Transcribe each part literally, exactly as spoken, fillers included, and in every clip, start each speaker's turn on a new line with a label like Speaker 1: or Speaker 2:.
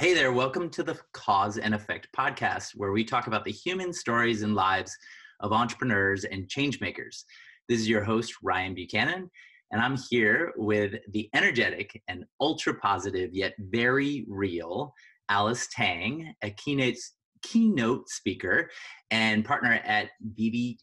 Speaker 1: Hey there, welcome to the Cause and Effect podcast, where we talk about the human stories and lives of entrepreneurs and change makers. This is your host, Ryan Buchanan, and I'm here with the energetic and ultra positive, yet very real Alice Tang, a keynote, keynote speaker and partner at B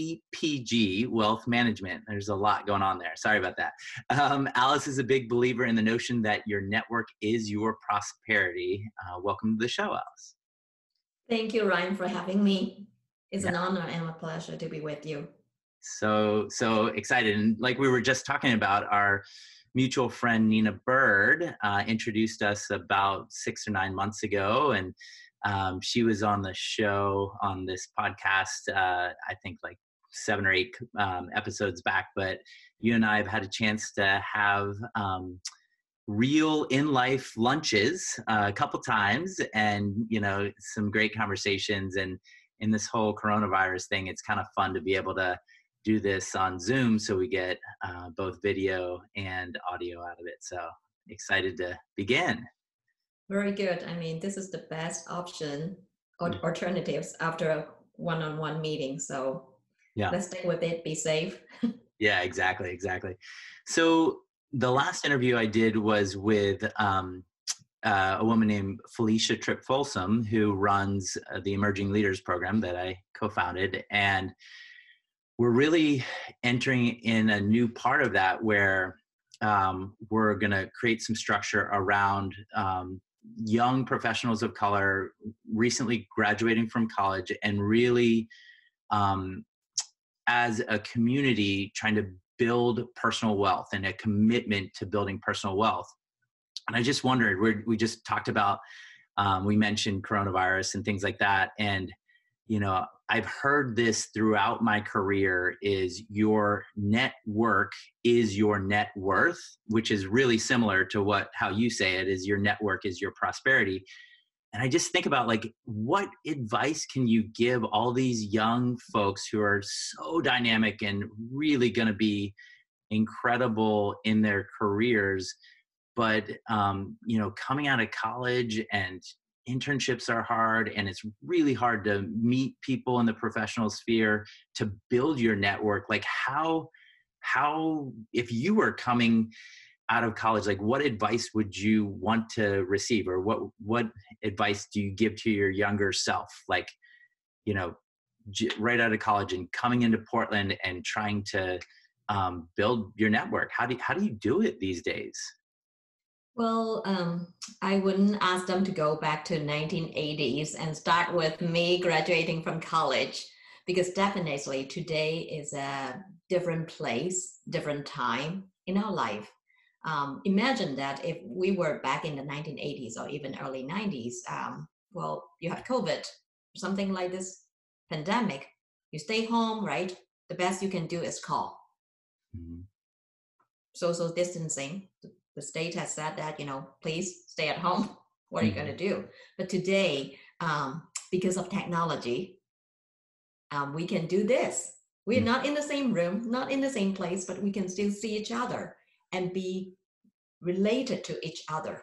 Speaker 1: P G Wealth Management. There's a lot going on there. Sorry about that. Um, Alice is a big believer in the notion that your network is your prosperity. Uh, welcome to the show, Alice.
Speaker 2: Thank you, Ryan, for having me. It's
Speaker 1: Yeah.
Speaker 2: an honor and a pleasure to be with you.
Speaker 1: So, so excited. And like we were just talking about, our mutual friend, Nina Bird, uh, introduced us about six or nine months ago. And um, she was on the show on this podcast, uh, I think like seven or eight um, episodes back. But you and I have had a chance to have um, real in-life lunches uh, a couple times, and you know, some great conversations. And in this whole coronavirus thing, it's kind of fun to be able to do this on Zoom, so we get uh, both video and audio out of it. So excited to begin.
Speaker 2: Very good. I mean, this is the best option or alternatives after a one-on-one meeting. So
Speaker 1: Yeah.
Speaker 2: let's stick with it. Be safe.
Speaker 1: Yeah, exactly, exactly. So the last interview I did was with um, uh, a woman named Felicia Tripp Folsom, who runs uh, the Emerging Leaders Program that I co-founded. And we're really entering in a new part of that where um, we're going to create some structure around um, young professionals of color recently graduating from college, and really um, as a community trying to build personal wealth and a commitment to building personal wealth. And I just wondered, we're, we just talked about, um, we mentioned coronavirus and things like that. And, you know, I've heard this throughout my career, is your network is your net worth, which is really similar to what, how you say it, is your network is your prosperity. And I just think about, like, what advice can you give all these young folks who are so dynamic and really going to be incredible in their careers, but, um, you know, coming out of college and internships are hard, and it's really hard to meet people in the professional sphere to build your network. Like how, how, if you were coming out of college, like what advice would you want to receive, or what, what advice do you give to your younger self? Like, you know, j- right out of college and coming into Portland and trying to um, build your network. How do you, how do you do it these days?
Speaker 2: Well, um, I wouldn't ask them to go back to nineteen eighties and start with me graduating from college, because definitely today is a different place, different time in our life. Um, imagine that if we were back in the nineteen eighties or even early nineties, um, well, you had COVID, something like this pandemic. You stay home, right? The best you can do is call.
Speaker 1: Mm-hmm.
Speaker 2: Social distancing. The state has said that, you know, please stay at home. What are you mm-hmm. going to do? But today, um, because of technology, um, we can do this. We're mm-hmm. not in the same room, not in the same place, but we can still see each other and be related to each other.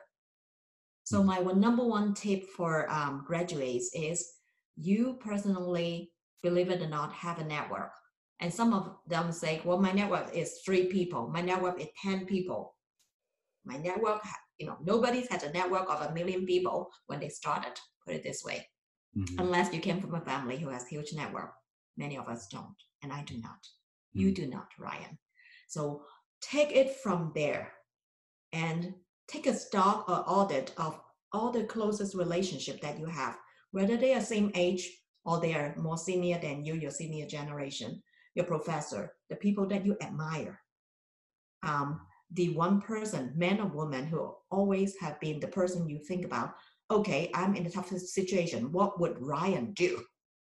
Speaker 2: So my one, number one tip for um, graduates is, you personally, believe it or not, have a network. And some of them say, well, my network is three people. My network is ten people. My network, you know, nobody's had a network of a million people when they started, put it this way. Mm-hmm. Unless you came from a family who has huge network. Many of us don't, and I do not. Mm-hmm. You do not, Ryan. So take it from there and take a stock or audit of all the closest relationship that you have, whether they are same age or they are more senior than you, your senior generation, your professor, the people that you admire. Um, the one person, man or woman, who always have been the person you think about, okay, I'm in a tough situation. What would Ryan do?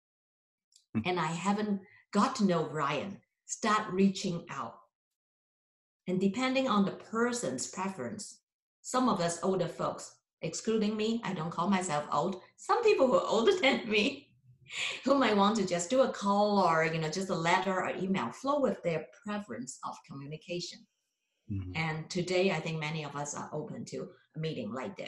Speaker 2: And I haven't got to know Ryan. Start reaching out. And depending on the person's preference, some of us older folks, excluding me, I don't call myself old, some people who are older than me, who might want to just do a call or, you know, just a letter or email, flow with their preference of communication. Mm-hmm. And today, I think many of us are open to a meeting like this.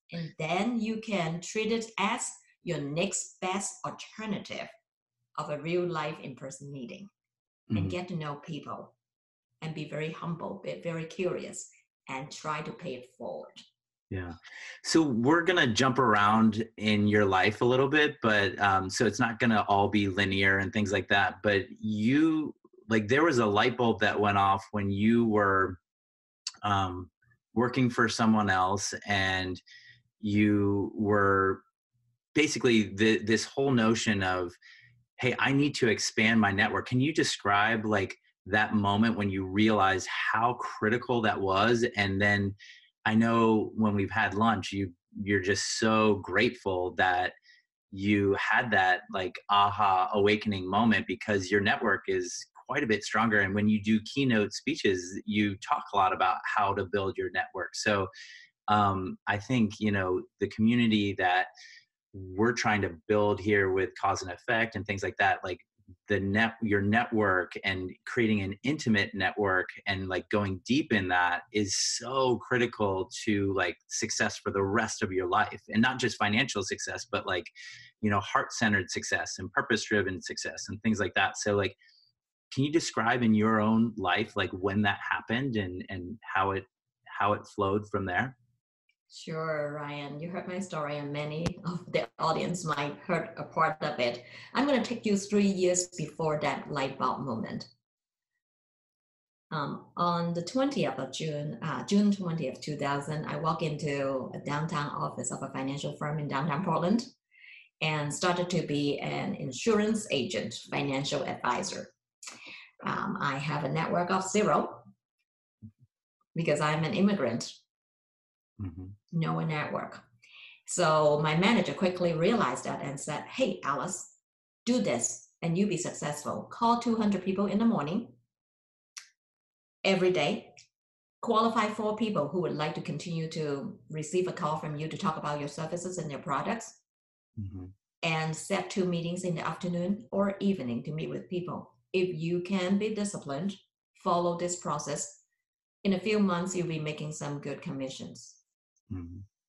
Speaker 2: And then you can treat it as your next best alternative of a real life in-person meeting, mm-hmm. and get to know people and be very humble, be very curious, and try to pay it forward.
Speaker 1: Yeah. So we're going to jump around in your life a little bit, but um, so it's not going to all be linear and things like that. But you, like, there was a light bulb that went off when you were um, working for someone else, and you were basically the, this whole notion of, hey, I need to expand my network. Can you describe like that moment when you realized how critical that was? And then I know when we've had lunch, you, you're just so grateful that you had that like aha awakening moment, because your network is quite a bit stronger. And when you do keynote speeches, you talk a lot about how to build your network. So um, I think, you know, the community that we're trying to build here with Cause and Effect and things like that, like the net, your network and creating an intimate network and like going deep in that is so critical to like success for the rest of your life, and not just financial success, but like, you know, heart-centered success and purpose-driven success and things like that. So like, can you describe in your own life, like when that happened and, and how it, how it flowed from there?
Speaker 2: Sure, Ryan. You heard my story, and many of the audience might heard a part of it. I'm going to take you three years before that light bulb moment. Um, on the twentieth of June, uh, June twentieth, two thousand, I walked into a downtown office of a financial firm in downtown Portland and started to be an insurance agent, financial advisor. Um, I have a network of zero because I'm an immigrant. Mm-hmm. No network. So my manager quickly realized that and said, hey, Alice, do this and you'll be successful. Call two hundred people in the morning every day. Qualify four people who would like to continue to receive a call from you to talk about your services and your products. Mm-hmm. And set two meetings in the afternoon or evening to meet with people. If you can be disciplined, follow this process, in a few months, you'll be making some good commissions. Mm-hmm.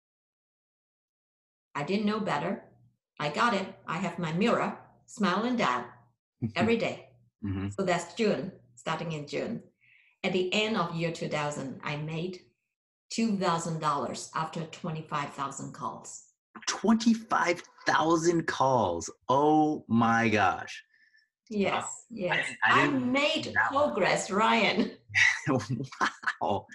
Speaker 2: I didn't know better. I got it. I have my mirror, smile and dial every day. Mm-hmm. So that's June, starting in June. At the end of year two thousand, I made two thousand dollars after twenty-five thousand calls.
Speaker 1: twenty-five thousand calls. Oh my gosh.
Speaker 2: Yes, wow. yes. I, I, I made progress, one. Ryan.
Speaker 1: Wow.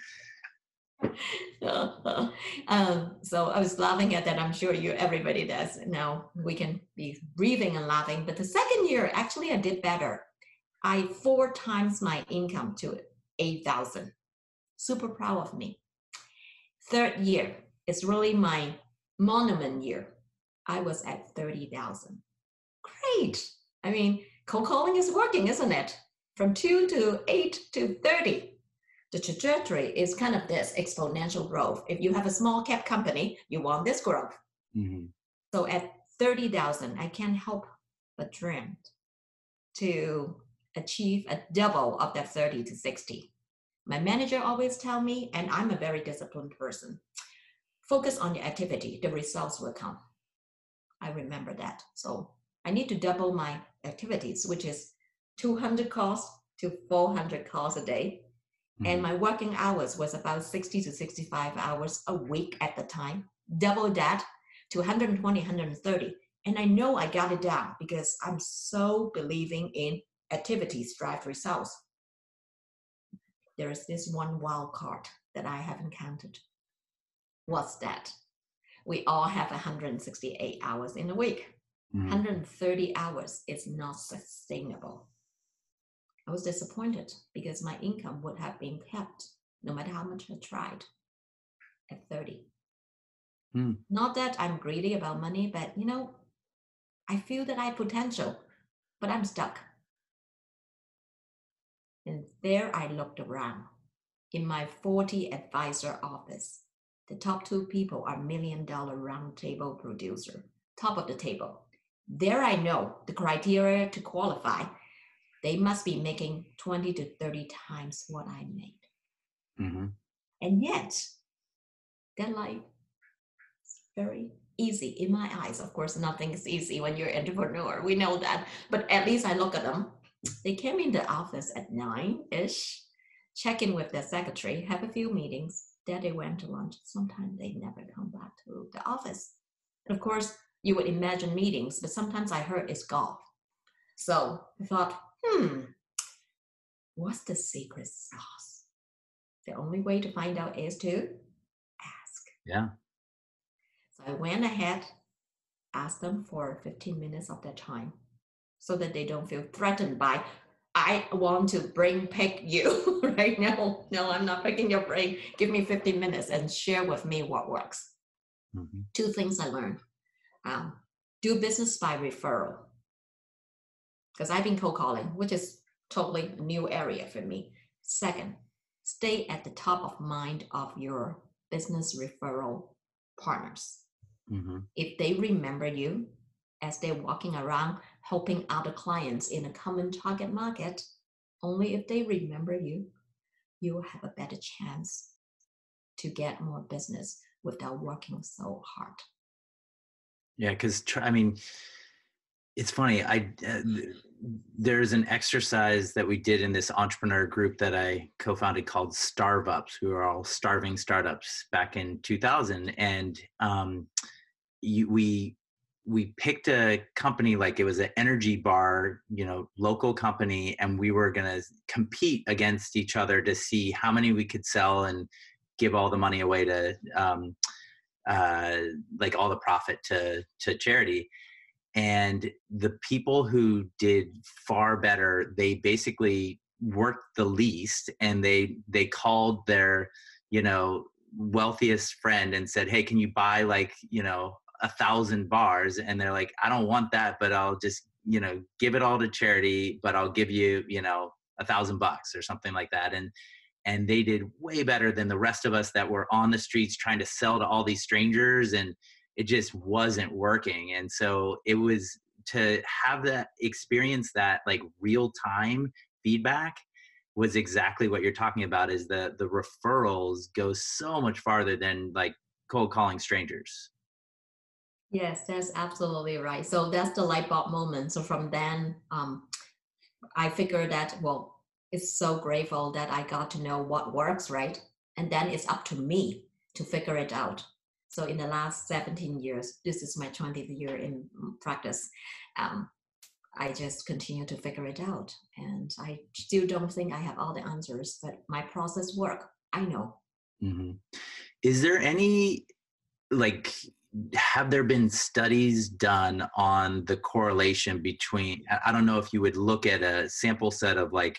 Speaker 2: um, so I was laughing at that. I'm sure you, everybody does. Now we can be breathing and laughing. But the second year, actually, I did better. I four times my income to eight thousand. Super proud of me. Third year is really my monument year. I was at thirty thousand. Great. I mean, cold calling is working, isn't it? From two to eight to thirty. The trajectory is kind of this exponential growth. If you have a small cap company, you want this growth. Mm-hmm. So at thirty thousand, I can't help but dream to achieve a double of that thirty to sixty. My manager always tell me, and I'm a very disciplined person, focus on your activity, the results will come. I remember that. So I need to double my activities, which is two hundred calls to four hundred calls a day. And my working hours was about sixty to sixty-five hours a week at the time. Double that to one hundred twenty, one hundred thirty. And I know I got it down because I'm so believing in activities drive results. There is this one wild card that I have encountered. What's that? We all have one hundred sixty-eight hours in a week. Mm-hmm. one hundred thirty hours is not sustainable. I was disappointed because my income would have been kept no matter how much I tried at thirty. Mm. Not that I'm greedy about money, but you know, I feel that I have potential, but I'm stuck. And there I looked around. In my forty advisor office, the top two people are million dollar round table producer, top of the table. There I know the criteria to qualify. They must be making twenty to thirty times what I made. Mm-hmm. And yet, they're like very easy in my eyes. Of course, nothing is easy when you're an entrepreneur. We know that. But at least I look at them. They came in the office at nine-ish, check in with their secretary, have a few meetings. Then they went to lunch. Sometimes they never come back to the office. And of course, you would imagine meetings, but sometimes I heard it's golf. So I thought, hmm, what's the secret sauce? The only way to find out is to ask.
Speaker 1: Yeah.
Speaker 2: So I went ahead, asked them for fifteen minutes of their time so that they don't feel threatened by, I want to brain pick you right now. No, I'm not picking your brain. Give me fifteen minutes and share with me what works. Mm-hmm. Two things I learned. Um, do business by referral. Because I've been cold calling, which is totally a new area for me. Second, stay at the top of mind of your business referral partners. Mm-hmm. If they remember you as they're walking around helping other clients in a common target market, only if they remember you, you will have a better chance to get more business without working so hard.
Speaker 1: Yeah, because I mean, it's funny. I uh, there's an exercise that we did in this entrepreneur group that I co-founded called Starve Ups. We were all starving startups back in two thousand, and um, you, we we picked a company, like it was an energy bar, you know, local company, and we were going to compete against each other to see how many we could sell and give all the money away to, um, uh, like all the profit to to charity. And the people who did far better, they basically worked the least, and they they called their, you know, wealthiest friend and said, hey, can you buy like, you know, a thousand bars? And they're like, I don't want that, but I'll just, you know, give it all to charity, but I'll give you, you know, a thousand bucks or something like that. And and they did way better than the rest of us that were on the streets trying to sell to all these strangers, and it just wasn't working. And so it was to have that experience, that like real time feedback was exactly what you're talking about, is the the referrals go so much farther than like cold calling strangers.
Speaker 2: Yes, that's absolutely right. So that's the light bulb moment. So from then, um, I figured that, well, it's so grateful that I got to know what works, right? And then it's up to me to figure it out. So in the last seventeen years, this is my twentieth year in practice. Um, I just continue to figure it out. And I still don't think I have all the answers, but my process work, I know.
Speaker 1: Mm-hmm. Is there any, like, have there been studies done on the correlation between, I don't know if you would look at a sample set of like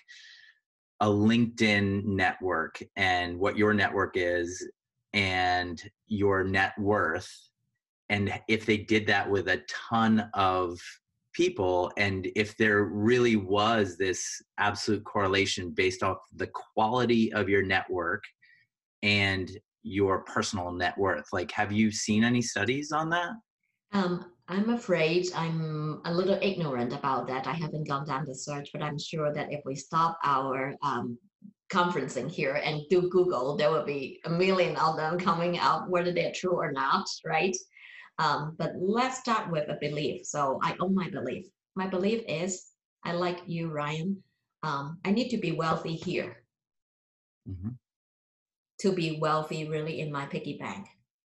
Speaker 1: a LinkedIn network and what your network is and your net worth, and if they did that with a ton of people, and if there really was this absolute correlation based off the quality of your network and your personal net worth. Like, have you seen any studies on that?
Speaker 2: Um, I'm afraid I'm a little ignorant about that. I haven't gone down the search, but I'm sure that if we stop our um, conferencing here and do Google, there will be a million of them coming out, whether they're true or not, right? Um, but let's start with a belief. So I own my belief. My belief is, I like you, Ryan. Um, I need to be wealthy here. Mm-hmm. To be wealthy really in my piggy bank.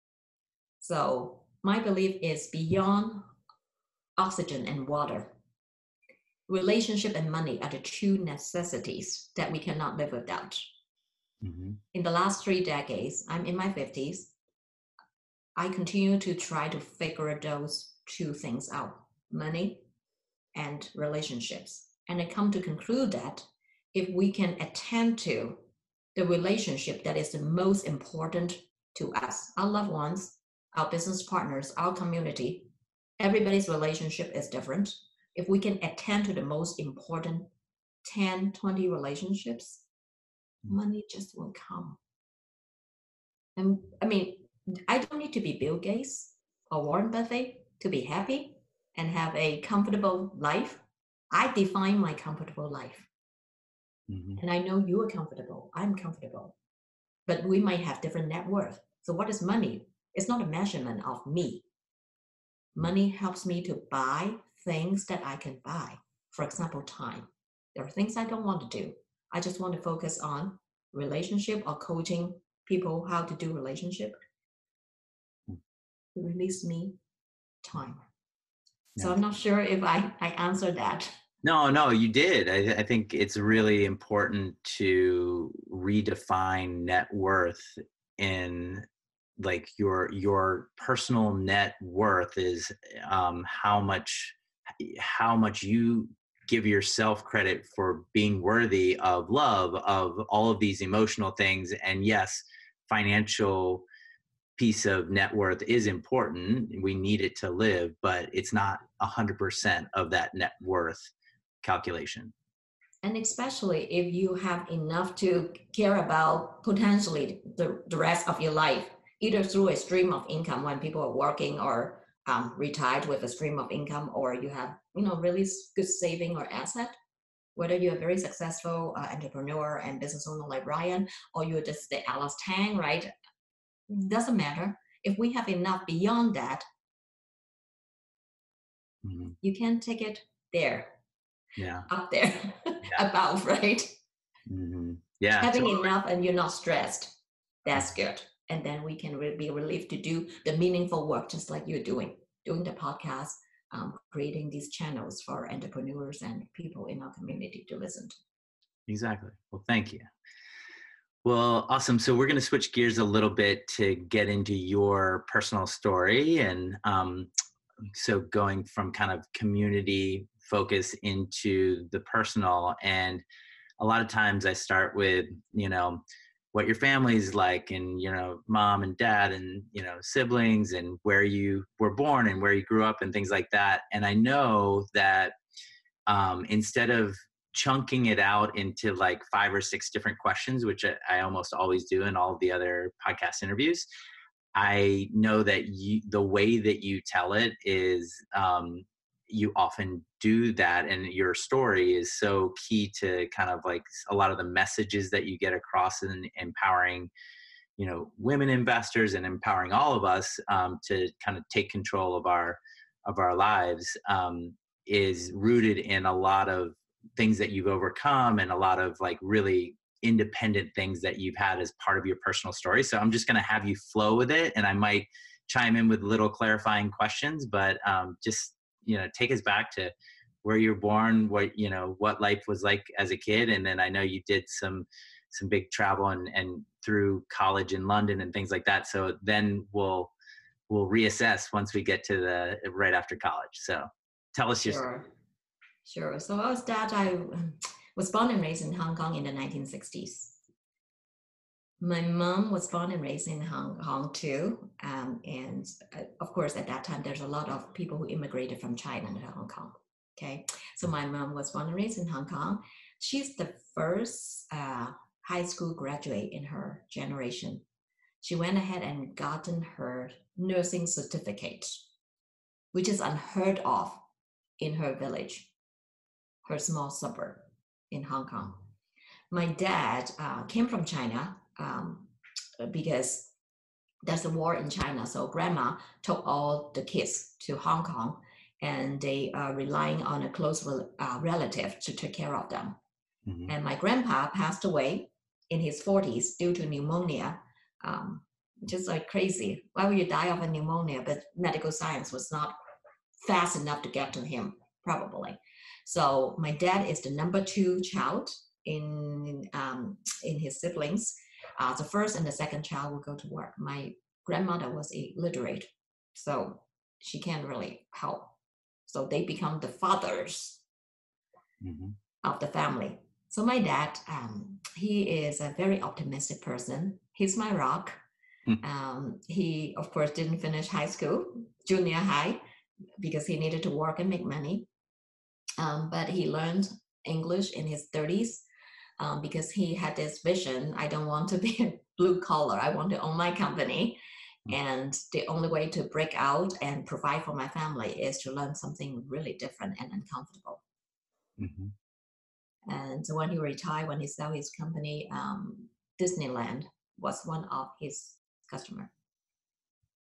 Speaker 2: So my belief is beyond oxygen and water. Relationship and money are the two necessities that we cannot live without. Mm-hmm. In the last three decades, I'm in my fifties, I continue to try to figure those two things out, money and relationships. And I come to conclude that if we can attend to the relationship that is the most important to us, our loved ones, our business partners, our community, everybody's relationship is different. If we can attend to the most important ten, twenty relationships, money just will come. And I mean, I don't need to be Bill Gates or Warren Buffett to be happy and have a comfortable life. I define my comfortable life. Mm-hmm. And I know you are comfortable. I'm comfortable. But we might have different net worth. So what is money? It's not a measurement of me. Money helps me to buy things that I can buy. For example, time. There are things I don't want to do. I just want to focus on relationship or coaching people how to do relationship. It releases me time. So
Speaker 1: Yeah.
Speaker 2: I'm not sure if I, I answered that.
Speaker 1: No, no, you did. I, I think it's really important to redefine net worth in like your your personal net worth is um, how much how much you give yourself credit for being worthy of love, of all of these emotional things. And yes, financial piece of net worth is important. We need it to live, but it's not a hundred percent of that net worth calculation.
Speaker 2: And especially if you have enough to care about potentially the, the rest of your life, either through a stream of income when people are working or um, retired with a stream of income, or you have, you know, really good saving or asset, whether you're a very successful uh, entrepreneur and business owner like Ryan, or you're just the Alice Tang, right? Doesn't matter. If we have enough beyond that,
Speaker 1: Mm-hmm.
Speaker 2: you can take it there.
Speaker 1: Yeah.
Speaker 2: Up there,
Speaker 1: Yeah.
Speaker 2: above, right?
Speaker 1: Mm-hmm. Yeah.
Speaker 2: Having
Speaker 1: Totally.
Speaker 2: enough and you're not stressed, that's good. And then we can re- be relieved to do the meaningful work, just like you're doing, doing the podcast, um, creating these channels for entrepreneurs and people in our community to listen to.
Speaker 1: Exactly. Well, thank you. Well, awesome. So we're going to switch gears a little bit to get into your personal story. And um, so going from kind of community focus into the personal. And a lot of times I start with, you know, what your family's like and, you know, mom and dad and, you know, siblings and where you were born and where you grew up and things like that. And I know that um, instead of chunking it out into like five or six different questions, which I, I almost always do in all of the other podcast interviews, I know that you, the way that you tell it is um, you often do that, and your story is so key to kind of like a lot of the messages that you get across in empowering, you know, women investors and empowering all of us um, to kind of take control of our of our lives um, is rooted in a lot of things that you've overcome and a lot of like really independent things that you've had as part of your personal story. So I'm just going to have you flow with it, and I might chime in with little clarifying questions, but um, just, you know, take us back to where you're born, what, you know, what life was like as a kid. And then I know you did some some big travel and, and through college in London and things like that. So then we'll we'll reassess once we get to the right after college. So tell us your story.
Speaker 2: Sure, sure. So I was that I was born and raised in Hong Kong in the nineteen sixties. My mom was born and raised in Hong Kong too. Um, and uh, of course, at that time, there's a lot of people who immigrated from China to Hong Kong. Okay. So my mom was born and raised in Hong Kong. She's the first uh, high school graduate in her generation. She went ahead and gotten her nursing certificate, which is unheard of in her village, her small suburb in Hong Kong. My dad uh, came from China um, because there's a war in China. So grandma took all the kids to Hong Kong, and they are relying on a close uh, relative to take care of them. Mm-hmm. And my grandpa passed away in his forties due to pneumonia, um, just like crazy. Why would you die of a pneumonia? But medical science was not fast enough to get to him, probably. So my dad is the number two child in um, in his siblings. Uh, the first and the second child will go to work. My grandmother was illiterate, so she can't really help. So they become the fathers mm-hmm. of the family. So my dad, um, he is a very optimistic person. He's my rock. Mm-hmm. Um, he, of course, didn't finish high school, junior high, because he needed to work and make money. Um, but he learned English in his thirties um, because he had this vision. I don't want to be a blue collar. I want to own my company. Mm-hmm. And the only way to break out and provide for my family is to learn something really different and uncomfortable. Mm-hmm. And so when he retired, when he sold his company, um, Disneyland was one of his customers.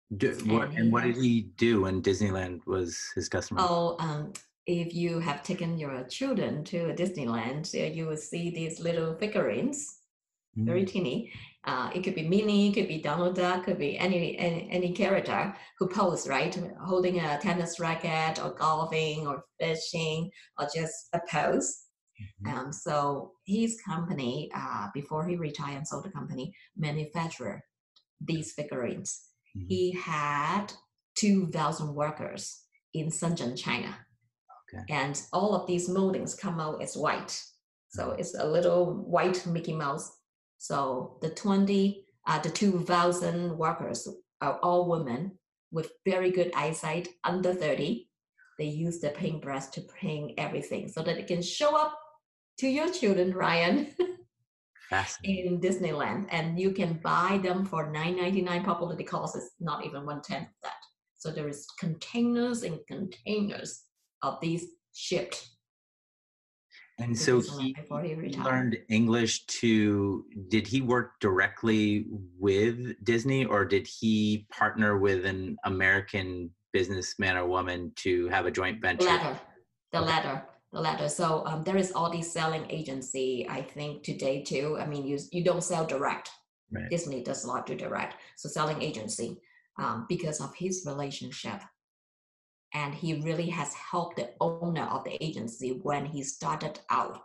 Speaker 1: Do, what
Speaker 2: And
Speaker 1: and
Speaker 2: he
Speaker 1: what did
Speaker 2: has,
Speaker 1: he do when Disneyland was his customer?
Speaker 2: oh, um, if you have taken your children to Disneyland, uh, you will see these little figurines, very
Speaker 1: Mm,
Speaker 2: teeny. Uh, it could be Minnie, could be Donald Duck, could be any, any any character who pose, right, holding a tennis racket or golfing or fishing or just a pose.
Speaker 1: mhm,
Speaker 2: Um, so his company, uh, before he retired and sold the company, manufactured these figurines.
Speaker 1: mhm.
Speaker 2: He had two thousand workers in Shenzhen, China,
Speaker 1: Okay.
Speaker 2: and all of these moldings come out as white. So
Speaker 1: Mhm.
Speaker 2: it's a little white Mickey Mouse. So the twenty, uh, the two thousand workers are all women with very good eyesight, under thirty. They use the paintbrush to paint everything so that it can show up to your children, Ryan,
Speaker 1: Fascinating.
Speaker 2: in Disneyland, and you can buy them for nine ninety-nine. Probably the cost is not even one tenth of that. So there is containers and containers of these shipped
Speaker 1: And
Speaker 2: to
Speaker 1: so
Speaker 2: Disneyland
Speaker 1: he
Speaker 2: before he retired.
Speaker 1: learned English to, did he work directly with Disney or did he partner with an American businessman or woman to have a joint
Speaker 2: The
Speaker 1: venture?
Speaker 2: latter, the
Speaker 1: Okay.
Speaker 2: latter, the latter. So um, there is all these selling agency. I think today too. I mean, you you don't sell direct.
Speaker 1: Right.
Speaker 2: Disney does not do direct. So selling agency, um, because of his relationship, and he really has helped the owner of the agency when he started out,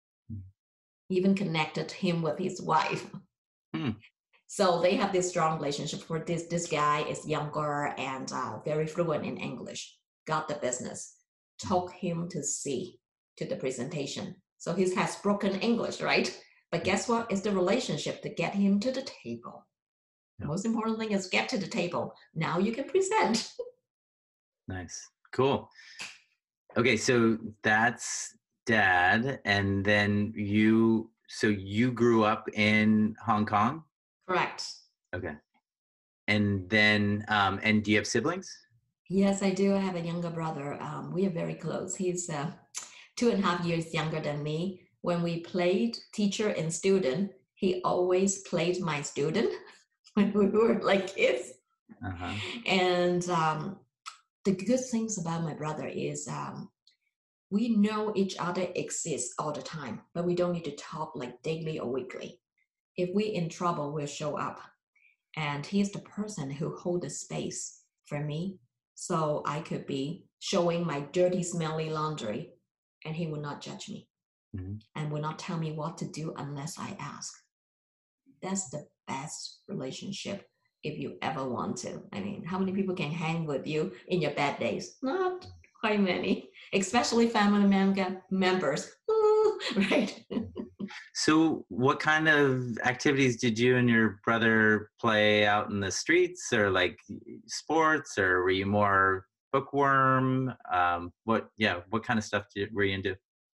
Speaker 2: even connected him with his wife.
Speaker 1: Hmm.
Speaker 2: So they have this strong relationship where this this guy is younger and uh, very fluent in English, got the business, took him to see to the presentation. So he has broken English, right? But guess what? It's the relationship to get him to the table. The
Speaker 1: Yeah.
Speaker 2: most important thing is get to the table. Now you can present.
Speaker 1: Nice. Cool. Okay, so that's dad, and then you. So you grew up in Hong Kong.
Speaker 2: Correct.
Speaker 1: Okay, and then um, and do you have siblings?
Speaker 2: Yes, I do. I have a younger brother. Um, we are very close. He's uh, two and a half years younger than me. When we played teacher and student, he always played my student when we were like kids.
Speaker 1: Uh huh.
Speaker 2: And um, the good things about my brother is um, we know each other exists all the time, but we don't need to talk like daily or weekly. If we're in trouble, we'll show up. And he's the person who holds the space for me. So I could be showing my dirty, smelly laundry, and he will not judge me
Speaker 1: Mm-hmm.
Speaker 2: and will not tell me what to do unless I ask. That's the best relationship if you ever want to. I mean, how many people can hang with you in your bad days? Not quite many, especially family mem- members. Ooh, right?
Speaker 1: So, what kind of activities did you and your brother play out in the streets, or like sports, or were you more bookworm? Um, what, yeah, what kind of stuff did, were you into?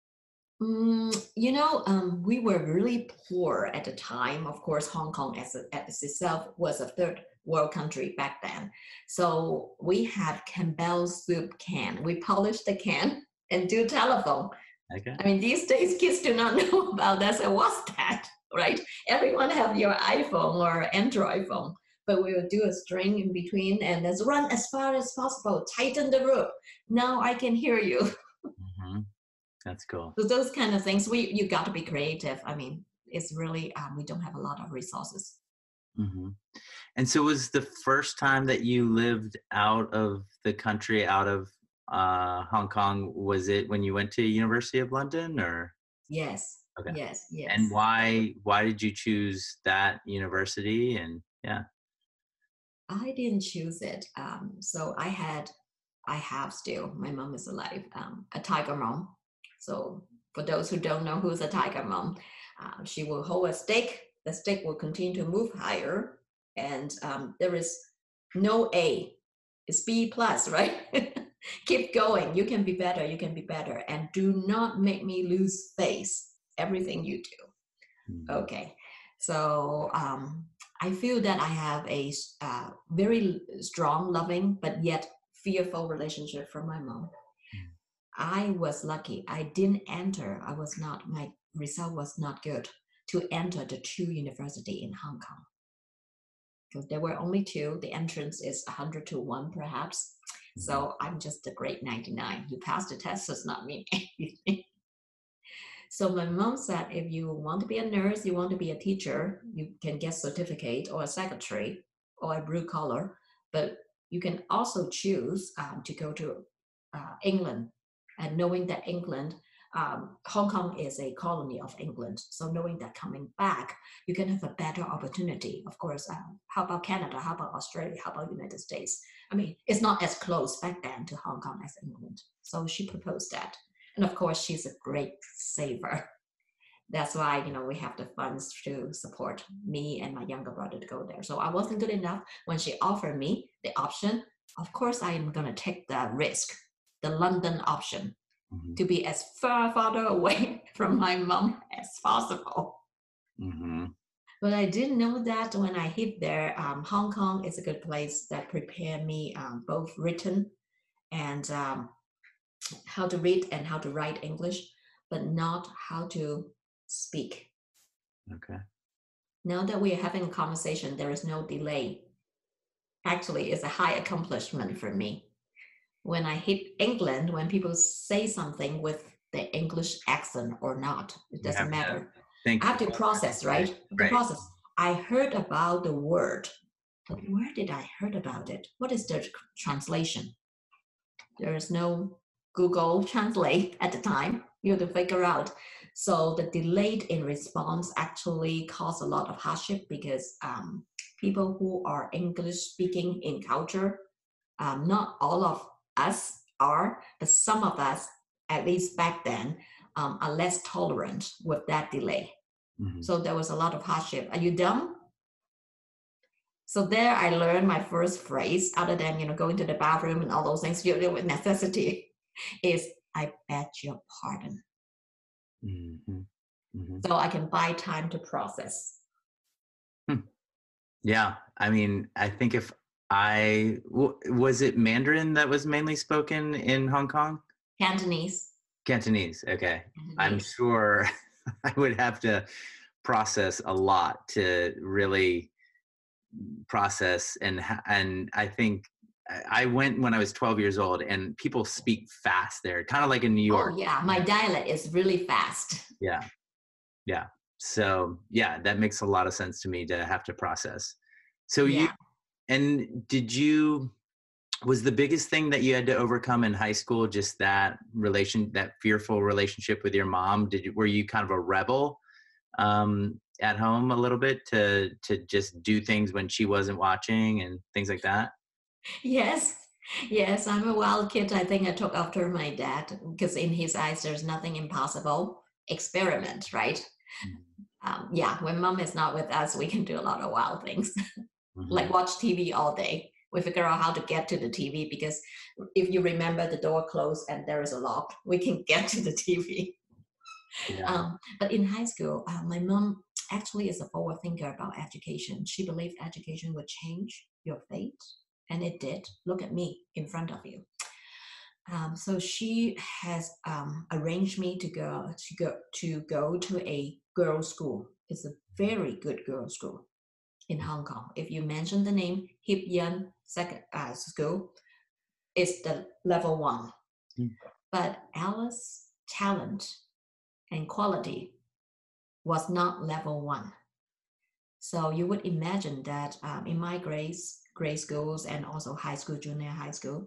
Speaker 2: Mm, you know, um, we were really poor at the time. Of course, Hong Kong as, a, as itself was a third world country back then. So we had Campbell soup can. We polished the can and do telephone.
Speaker 1: Okay.
Speaker 2: I mean, these days kids do not know about that. So what's that, right? Everyone have your iPhone or Android phone, but we will do a string in between and let's run as far as possible. Tighten the rope. Now I can hear you.
Speaker 1: Hmm. That's cool.
Speaker 2: So those kind of things, we you got to be creative. I mean, it's really um, we don't have a lot of resources.
Speaker 1: Hmm. And so, was the first time that you lived out of the country, out of uh, Hong Kong, was it when you went to University of London, or
Speaker 2: Yes,
Speaker 1: okay?
Speaker 2: yes,
Speaker 1: And
Speaker 2: yes.
Speaker 1: why why did you choose that university? And yeah.
Speaker 2: I didn't choose it. Um, so I had, I have still. My mom is alive. Um, a tiger mom. So for those who don't know who's a tiger mom, uh, she will hold a stick. The stick will continue to move higher, and um, there is no A. It's B plus, right? Keep going. You can be better. You can be better, and do not make me lose face. Everything you do.
Speaker 1: Mhm.
Speaker 2: Okay. So um, I feel that I have a uh, very strong, loving, but yet fearful relationship from my mom. I was lucky. I didn't enter. I was not, my result was not good to enter the two university in Hong Kong. because there were only two. The entrance is one hundred to one, perhaps. So I'm just a grade ninety-nine. You passed the test does not mean anything. So my mom said, if you want to be a nurse, you want to be a teacher, you can get certificate or a secretary or a blue collar, but you can also choose um, to go to uh, England. And knowing that England, um, Hong Kong is a colony of England. So knowing that coming back, you can have a better opportunity. Of course, um, how about Canada? How about Australia? How about United States? I mean, it's not as close back then to Hong Kong as England. So she proposed that. And of course, she's a great saver. That's why, you know, we have the funds to support me and my younger brother to go there. So I wasn't good enough when she offered me the option. Of course, I am going to take the risk, the London option, mm-hmm. to be as far, farther away from my mom as possible. Mm-hmm. But I didn't know that when I hit there, um, Hong Kong is a good place that prepared me um, both written and um, how to read and how to write English, but not how to speak.
Speaker 1: Okay.
Speaker 2: Now that we are having a conversation, there is no delay. Actually, it's a high accomplishment for me. When I hit England, when people say something with the English accent or not, it doesn't matter.
Speaker 1: Thank
Speaker 2: I have
Speaker 1: you.
Speaker 2: to process, right?
Speaker 1: Right.
Speaker 2: The process. I heard about the word, but where did I heard about it? What is the translation? There is no Google Translate at the time. You have to figure out. So the delayed in response actually caused a lot of hardship because um, people who are English speaking in culture, um, not all of us are, but some of us, at least back then, um, are less tolerant with that delay. Mm-hmm. So there was a lot of hardship. Are you dumb? So there I learned my first phrase, other than, you know, going to the bathroom and all those things you do with necessity, is I beg your pardon. Mm-hmm. Mm-hmm. So I can buy time to process.
Speaker 1: Hmm. Yeah. I mean, I think if I, w- was it Mandarin that was mainly spoken in Hong Kong?
Speaker 2: Cantonese.
Speaker 1: Cantonese. Okay. Cantonese. I'm sure I would have to process a lot to really process and and I think I went when I was twelve years old and people speak fast there, kind of like in New York.
Speaker 2: Oh yeah, my dialect is really fast.
Speaker 1: Yeah. Yeah. So yeah, that makes a lot of sense to me to have to process. So yeah. you, and did you, was the biggest thing that you had to overcome in high school just that relation, that fearful relationship with your mom? Did you, were you kind of a rebel um, at home a little bit to to just do things when she wasn't watching and things like that?
Speaker 2: Yes. Yes, I'm a wild kid. I think I took after my dad because in his eyes, there's nothing impossible. Experiment, right? Mm-hmm. Um, yeah, when mom is not with us, we can do a lot of wild things, mm-hmm. like watch T V all day. We figure out how to get to the T V because if you remember the door closed and there is a lock, we can get to the T V. Yeah. Um, but in high school, uh, my mom actually is a forward thinker about education. She believed education would change your fate. And it did. Look at me in front of you. Um, so she has um, arranged me to go to go to go to a girls' school. It's a very good girls' school in Hong Kong. If you mention the name Hip Yan Second uh, School, it's the level one. Mm. But Alice's talent and quality was not level one. So you would imagine that um, in my grades, grade schools and also high school, junior high school,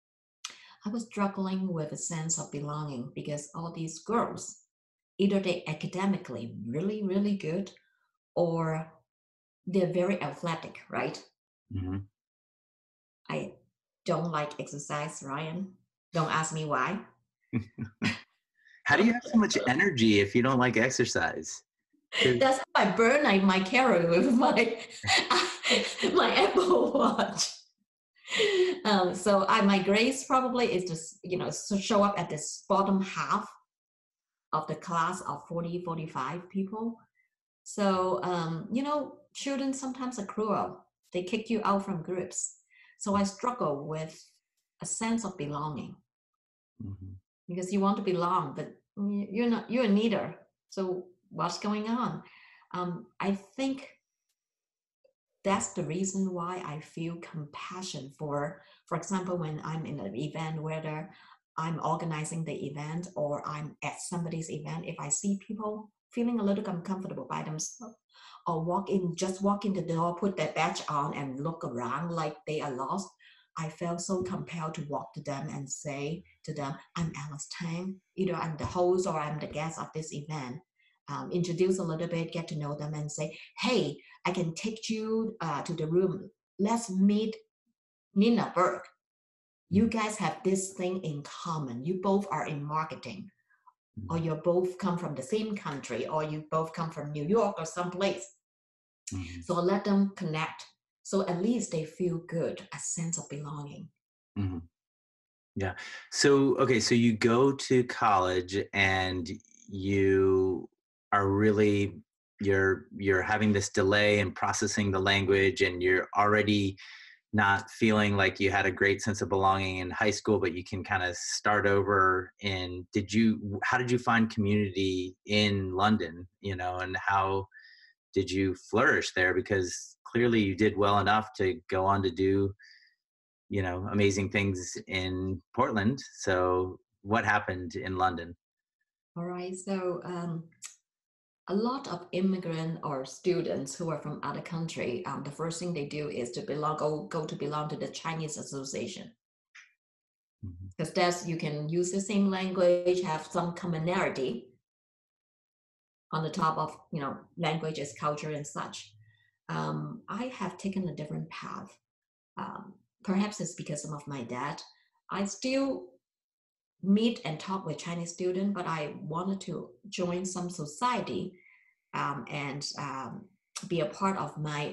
Speaker 2: I was struggling with a sense of belonging because all these girls, either they academically really, really good or they're very athletic, right? Mm-hmm. I don't like exercise, Ryan. Don't ask me why.
Speaker 1: How do you have so much energy if you don't like exercise?
Speaker 2: That's how I burn like my calorie with my my Apple Watch. Um, so I, my grades probably is just, you know, so show up at this bottom half of the class of forty, forty-five people. So, um, you know, children sometimes are cruel. They kick you out from groups. So I struggle with a sense of belonging. Mm-hmm. Because you want to belong, but you're not, you're neither. So what's going on? Um, I think that's the reason why I feel compassion for, for example, when I'm in an event, whether I'm organizing the event or I'm at somebody's event, if I see people feeling a little uncomfortable by themselves or walk in, just walk in the door, put their badge on and look around like they are lost, I felt so compelled to walk to them and say to them, I'm Alice Tang, either I'm the host or I'm the guest of this event. Um, introduce a little bit, get to know them and say, hey, I can take you uh, to the room. Let's meet Nina Berg. You guys have this thing in common. You both are in marketing, or you both come from the same country, or you both come from New York or someplace. Mm-hmm. So let them connect. So at least they feel good, a sense of belonging.
Speaker 1: Mm-hmm. Yeah. So, okay. So you go to college and you are really, you're, you're having this delay in processing the language, and you're already not feeling like you had a great sense of belonging in high school, but you can kind of start over. And did you, how did you find community in London, you know, and how did you flourish there? Because clearly you did well enough to go on to do, you know, amazing things in Portland. So what happened in London?
Speaker 2: All right. So um, a lot of immigrant or students who are from other country, um, the first thing they do is to belong, go, go to belong to the Chinese Association. Because mm-hmm. that's, you can use the same language, have some commonality on the top of, you know, languages, culture and such. Um, I have taken a different path. Um, perhaps it's because of my dad. I still meet and talk with Chinese students, but I wanted to join some society um, and um, be a part of my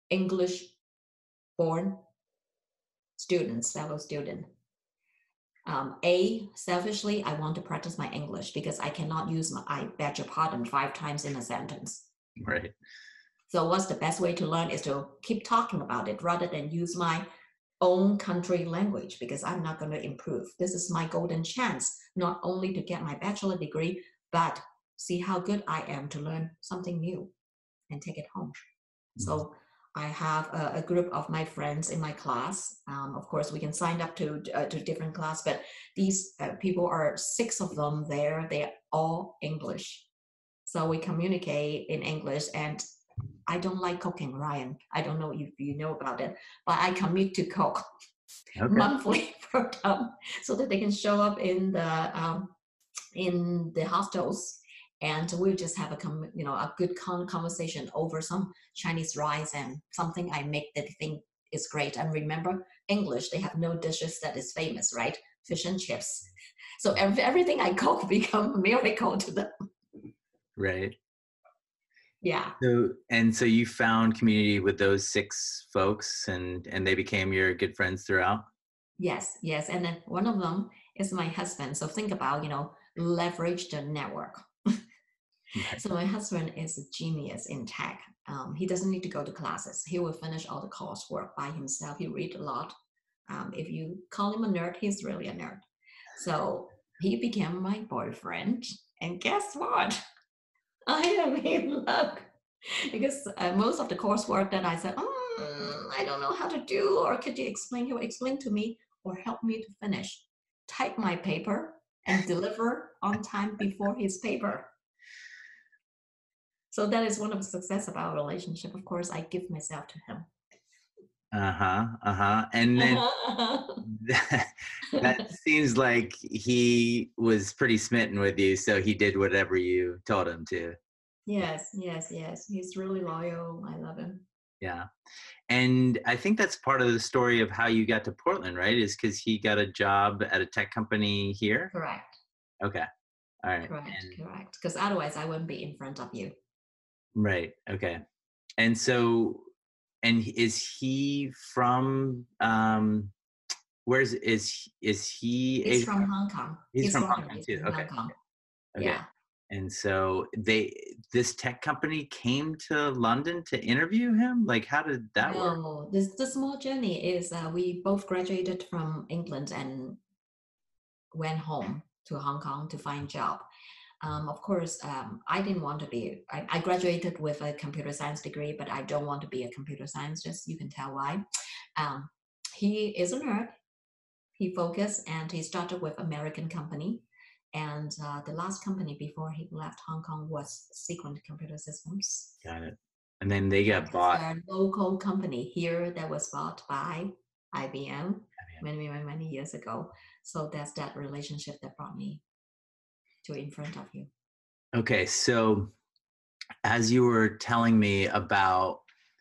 Speaker 2: English-born students, fellow student. Um, a, selfishly, I want to practice my English because I cannot use my, I beg your pardon, five times in a sentence.
Speaker 1: Right.
Speaker 2: So what's the best way to learn is to keep talking about it rather than use my own country language, because I'm not going to improve. This is my golden chance, not only to get my bachelor degree, but see how good I am to learn something new and take it home. Mm-hmm. So I have a, a group of my friends in my class. Um, of course, we can sign up to, uh, to different class, but these uh, people are six of them there. They're all English. So we communicate in English, and I don't like cooking, Ryan. I don't know if you know about it, but I commit to cook okay. monthly for them so that they can show up in the um, in the hostels, and we just have a you know a good conversation over some Chinese rice and something I make that they think is great. And remember, English, they have no dishes that is famous, right? Fish and chips. So everything I cook become a miracle to them.
Speaker 1: Right.
Speaker 2: Yeah.
Speaker 1: So, and so you found community with those six folks, and, and they became your good friends throughout?
Speaker 2: Yes, yes. And then one of them is my husband. So think about, you know, leverage the network. Right. So my husband is a genius in tech. Um, he doesn't need to go to classes. He will finish all the coursework by himself. He reads a lot. Um, if you call him a nerd, he's really a nerd. So he became my boyfriend. And guess what? I am in luck, because uh, most of the coursework that I said, mm, I don't know how to do, or could you explain, he will explain to me or help me to finish, type my paper and deliver on time before his paper. So that is one of the success of our relationship. Of course, I give myself to him.
Speaker 1: Uh-huh, uh-huh. And then that, that seems like he was pretty smitten with you, so he did whatever you told him to.
Speaker 2: Yes, yes, yes. He's really loyal. I love him.
Speaker 1: Yeah. And I think that's part of the story of how you got to Portland, right? Is because he got a job at a tech company here?
Speaker 2: Correct.
Speaker 1: Okay. All right.
Speaker 2: Correct, and, correct. Because otherwise I wouldn't be in front of you.
Speaker 1: Right. Okay. And so, and is he from, um, where's, is, is he?
Speaker 2: He's from Hong Kong.
Speaker 1: He's, He's from Hong Kong too. Okay.
Speaker 2: Hong Kong.
Speaker 1: Okay.
Speaker 2: Yeah.
Speaker 1: And so they, this tech company came to London to interview him? Like, how did that
Speaker 2: no,
Speaker 1: work?
Speaker 2: No, this, the small journey is uh, we both graduated from England and went home to Hong Kong to find a job. Um, of course, um, I didn't want to be, I, I graduated with a computer science degree, but I don't want to be a computer scientist. You can tell why. Um, he is a nerd. He focused and he started with American company. And uh, the last company before he left Hong Kong was Sequent Computer Systems.
Speaker 1: Got it. And then they got
Speaker 2: That's
Speaker 1: bought.
Speaker 2: a local company here that was bought by I B M many, many, many years ago. So that's that relationship that brought me to in front of you.
Speaker 1: Okay, so as you were telling me about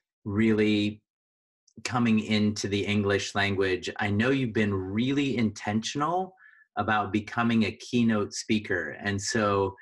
Speaker 1: really coming into the English language, I know you've been really intentional about becoming a keynote speaker. And so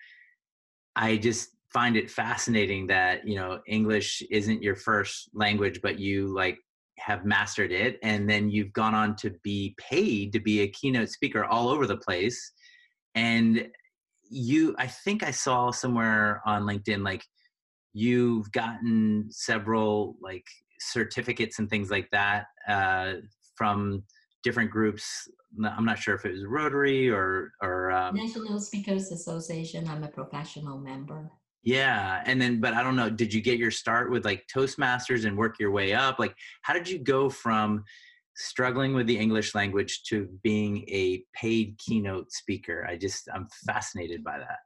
Speaker 1: I just find it fascinating that, you know, English isn't your first language, but you like have mastered it. And then you've gone on to be paid to be a keynote speaker all over the place. And you, I think I saw somewhere on LinkedIn, like you've gotten several like certificates and things like that uh, from different groups. I'm not sure if it was Rotary or, or um,
Speaker 2: National Speakers Association. I'm a professional member.
Speaker 1: Yeah. And then, but I don't know, did you get your start with like Toastmasters and work your way up? Like, how did you go from struggling with the English language to being a paid keynote speaker? I just, I'm fascinated by that.